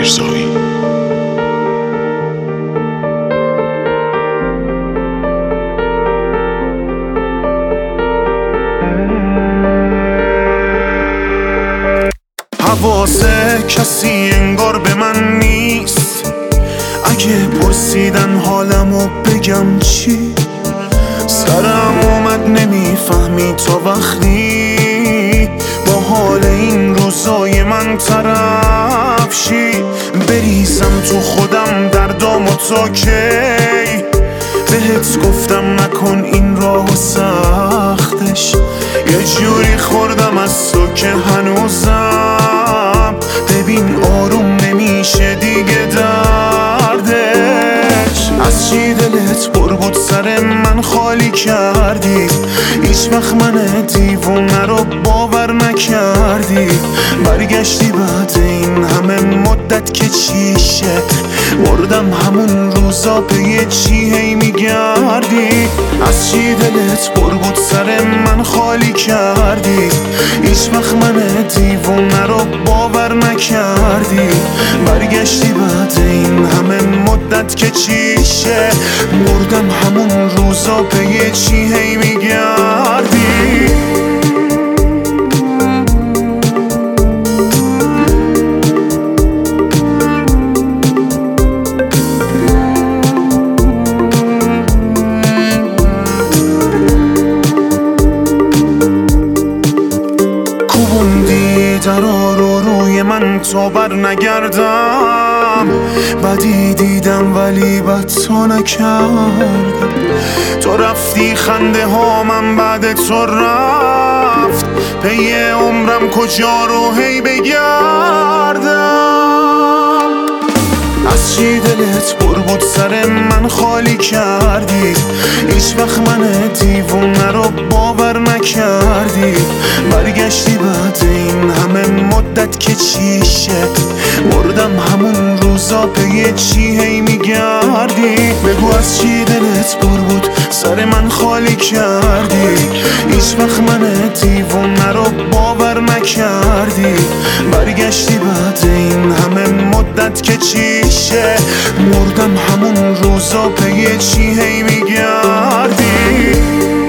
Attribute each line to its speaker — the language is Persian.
Speaker 1: میرزایی.
Speaker 2: حواس کسی انگار به من نیست، اگه پرسیدن حالمو بگم چی؟ سرم اومد نمیفهمی تا وقتی با حال این روزای من طرف شی. بریزم تو خودم دردامو تا کی؟ بهت گفتم نکن این راهو سختش، یه جوری خوردم از تو که هنوزم ببین آروم نمیشه دیگه دردش. از چی دلت پر بود سر من خالی کردی؟ هیچ وقت من دیوونه رو باور نکردی. برگشتی بعد این همه مدت که چیشه؟ مردم همون روزا به یه چی هی میگردی. از چی دلت پر بود سر من خالی کردی؟ هیچ وقت من دیوونه رو باور نکردی. برگشتی بعد این همه مدت که چیشه؟ مردم همون روزا به یه چی هی میگردی. درا رو روی من تا بر نگردم، بدی دیدم ولی بد تو نکردم. تو رفتی خنده ها من بعد تو رفت، پی عمرم کجا رو هی بگردم. از چی دلت پر بود سر من خالی کردی؟ هیچ وقت من دیوونه رو باور نکردی. برگشتی بعد این همه مدت که چیشه؟ مردم همون روزا به یه چی هی میگردی. بگو از چی دلت پر بود سر من خالی کردی؟ هیچ وقت من دیوونه رو باور نکردی. برگشتی بعد این همه مدت که چیشه؟ مردم همون روزا به یه چی هی میگردی.